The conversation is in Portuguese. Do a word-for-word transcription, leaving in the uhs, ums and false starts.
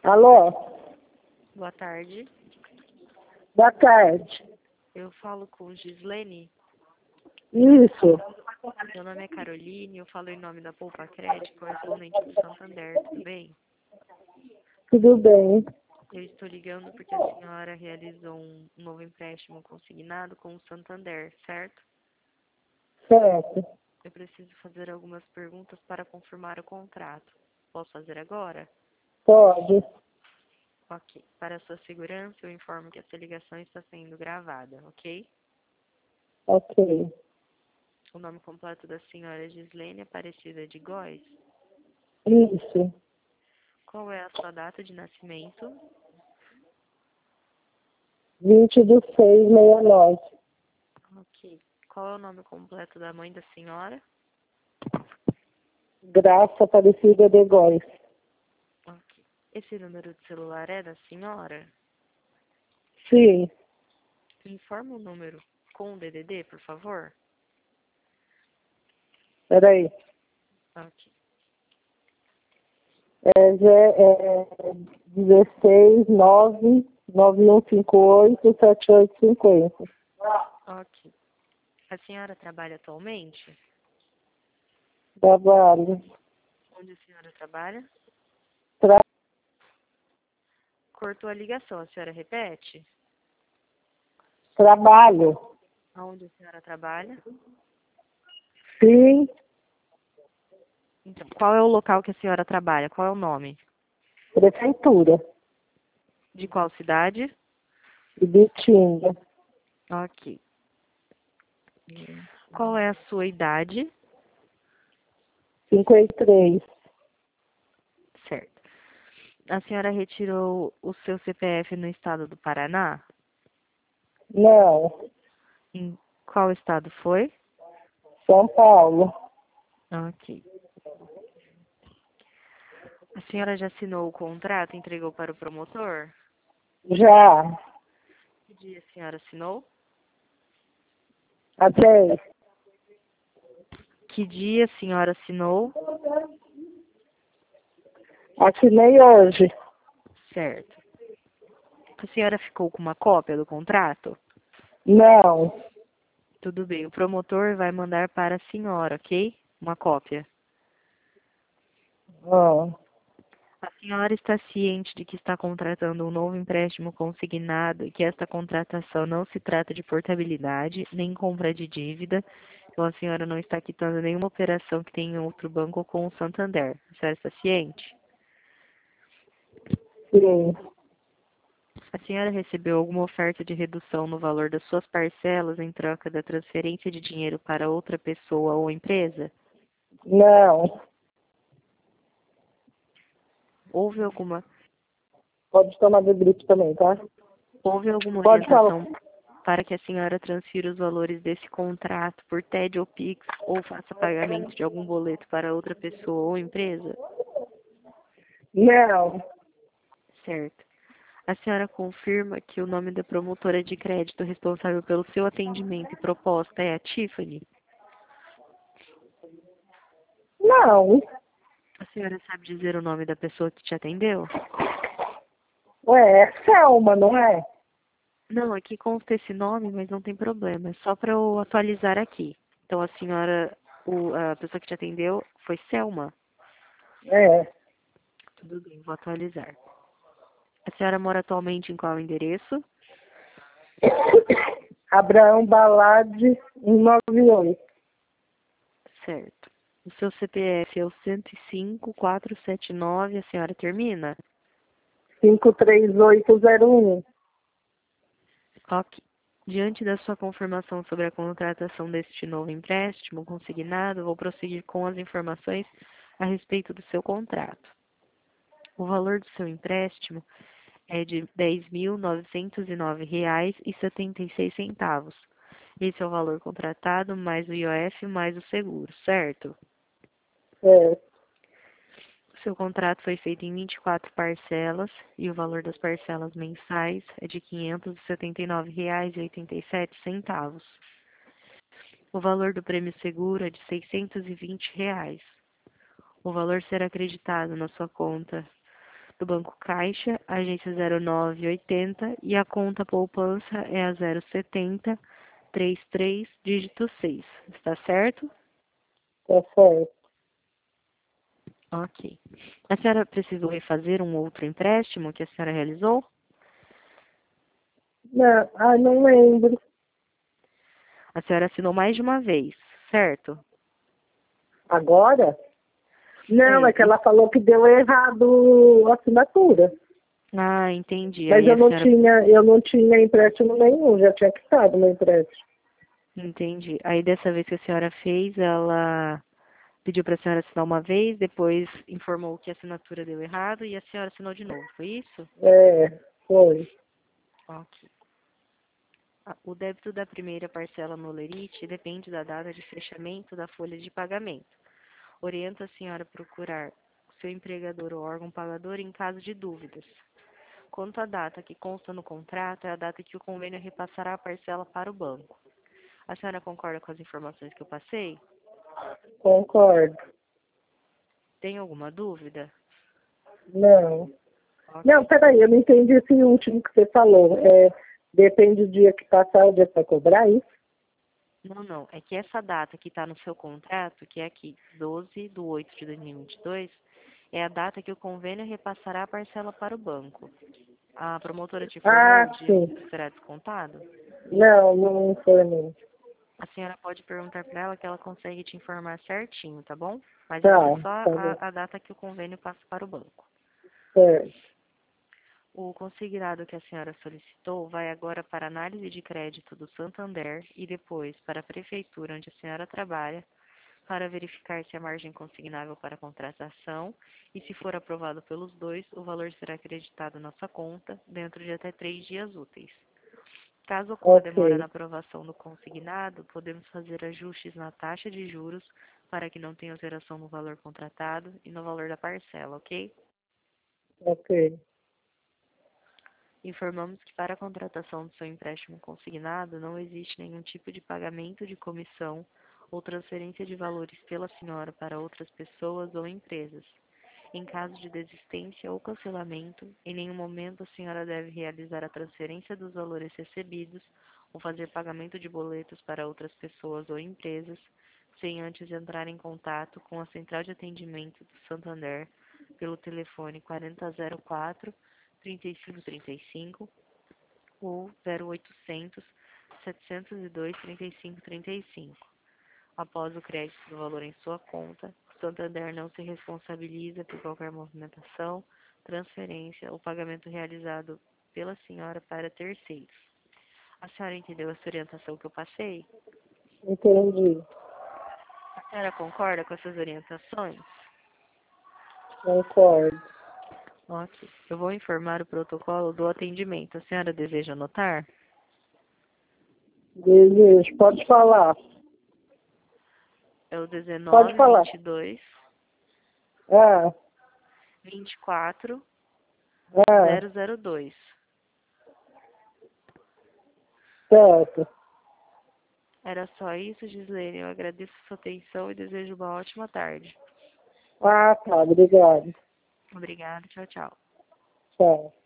Alô? Boa tarde. Boa tarde. Eu falo com Gislene. Isso. Meu nome é Caroline, eu falo em nome da Poupa Crédito, correspondente do Santander, tudo bem? Tudo bem. Eu estou ligando porque a senhora realizou um novo empréstimo consignado com o Santander, certo? Certo. Eu preciso fazer algumas perguntas para confirmar o contrato. Posso fazer agora? Pode. Ok. Para a sua segurança, eu informo que essa ligação está sendo gravada, ok? Ok. O nome completo da senhora é Gislene Aparecida de Góes. Isso. Qual é a sua data de nascimento? vinte do seis, sessenta e nove. Ok. Qual é o nome completo da mãe da senhora? Graça Aparecida de Góes. Ok. Esse número de celular é da senhora? Sim. Informa o número com o D D D, por favor. Peraí. Ok. É, Zé- é dezesseis, nove, nove um cinco oito, sete oito cinco zero. Ok. A senhora trabalha atualmente? Trabalho. Onde a senhora trabalha? Tra Cortou a ligação, a senhora repete? trabalho. Aonde a senhora trabalha? Sim. Então, qual é o local que a senhora trabalha? Qual é o nome? Prefeitura. De qual cidade? Ibitinga. Ok. Qual é a sua idade? cinquenta e três. Certo. A senhora retirou o seu C P F no estado do Paraná? Não. Em qual estado foi? São Paulo. Ok. A senhora já assinou o contrato e entregou para o promotor? Já. Que dia a senhora assinou? Até. Que dia a senhora assinou? Assinei hoje. Certo. A senhora ficou com uma cópia do contrato? Não. Tudo bem. O promotor vai mandar para a senhora, ok? Uma cópia. Ah, A senhora está ciente de que está contratando um novo empréstimo consignado e que esta contratação não se trata de portabilidade nem compra de dívida, então a senhora não está quitando nenhuma operação que tenha em outro banco com o Santander. A senhora está ciente? sim. A senhora recebeu alguma oferta de redução no valor das suas parcelas em troca da transferência de dinheiro para outra pessoa ou empresa? Não. Houve alguma, Pode tomar de gripe também, tá? houve alguma Pode falar. orientação para que a senhora transfira os valores desse contrato por T E D ou Pix ou faça pagamento de algum boleto para outra pessoa ou empresa? Não. Certo. A senhora confirma que o nome da promotora de crédito responsável pelo seu atendimento e proposta é a Tiffany? Não. A senhora sabe dizer o nome da pessoa que te atendeu? Ué, é Selma, não é? Não, aqui consta esse nome, mas não tem problema. É só para eu atualizar aqui. Então, a senhora, o, a pessoa que te atendeu foi Selma? É. Tudo bem, vou atualizar. A senhora mora atualmente em qual endereço? Abraão Balade, cento e noventa e oito. Certo. O seu C P F é o cento e cinco, quatrocentos e setenta e nove, a senhora termina? cinco três oito zero um. Ok. Diante da sua confirmação sobre a contratação deste novo empréstimo consignado, vou prosseguir com as informações a respeito do seu contrato. O valor do seu empréstimo é de dez mil novecentos e nove reais e setenta e seis centavos. Esse é o valor contratado, mais o I O F, mais o seguro, certo? É. O seu contrato foi feito em vinte e quatro parcelas e o valor das parcelas mensais é de quinhentos e setenta e nove reais e oitenta e sete centavos. O valor do prêmio seguro é de seiscentos e vinte reais. O valor será acreditado na sua conta do Banco Caixa, agência zero nove oitenta, e a conta poupança é a zero setenta, trinta e três, dígito seis. Está certo? Tá certo. Ok. A senhora precisou refazer um outro empréstimo que a senhora realizou? Não, ah, não lembro. A senhora assinou mais de uma vez, certo? Agora? Não, É, é que ela falou que deu errado a assinatura. Ah, entendi. Mas Aí eu a não senhora... tinha, eu não tinha empréstimo nenhum, já tinha quitado meu empréstimo. Entendi. Aí dessa vez que a senhora fez, ela pediu para a senhora assinar uma vez, depois informou que a assinatura deu errado e a senhora assinou de novo, foi isso? É, foi. Ok. Ah, o débito da primeira parcela no Lerite depende da data de fechamento da folha de pagamento. Oriento a senhora a procurar seu empregador ou órgão pagador em caso de dúvidas. Quanto à data que consta no contrato, é a data que o convênio repassará a parcela para o banco. A senhora concorda com as informações que eu passei? Concordo. Tem alguma dúvida? Não. Ok. Não, peraí, eu não entendi esse último que você falou. É, depende do dia que passar, o dia para cobrar isso? Não, não. É que essa data que está no seu contrato, que é aqui, doze de oito de dois mil e vinte e dois, é a data que o convênio repassará a parcela para o banco. A promotora te informou Ah, o dia sim. que será descontado? Não, não foi não. A senhora pode perguntar para ela que ela consegue te informar certinho, tá bom? Mas Tá, essa é só tá bom. a, a data que o convênio passa para o banco. Certo. O consignado que a senhora solicitou vai agora para a análise de crédito do Santander e depois para a prefeitura onde a senhora trabalha, para verificar se a margem consignável para a contratação e, se for aprovado pelos dois, o valor será acreditado na sua conta dentro de até três dias úteis. Caso ocorra demora na Ok, aprovação do consignado, podemos fazer ajustes na taxa de juros para que não tenha alteração no valor contratado e no valor da parcela, ok? ok. Informamos que para a contratação do seu empréstimo consignado não existe nenhum tipo de pagamento de comissão ou transferência de valores pela senhora para outras pessoas ou empresas. Em caso de desistência ou cancelamento, em nenhum momento a senhora deve realizar a transferência dos valores recebidos ou fazer pagamento de boletos para outras pessoas ou empresas, sem antes entrar em contato com a central de atendimento do Santander pelo telefone quarenta zero quatro, trinta e cinco trinta e cinco ou zero oitocentos, setecentos e dois, trinta e cinco trinta e cinco. Após o crédito do valor em sua conta, o Santander não se responsabiliza por qualquer movimentação, transferência ou pagamento realizado pela senhora para terceiros. A senhora entendeu essa orientação que eu passei? Entendi. A senhora concorda com essas orientações? Concordo. Ok. Eu vou informar o protocolo do atendimento. A senhora deseja anotar? Desejo. Pode falar. É o Pode dezenove, falar. vinte e dois, Ah, vinte e quatro, ah, zero zero dois. certo. Era só isso, Gislene. Eu agradeço a sua atenção e desejo uma ótima tarde. Ah, tá. Obrigado. Obrigada. Tchau, tchau. Tchau.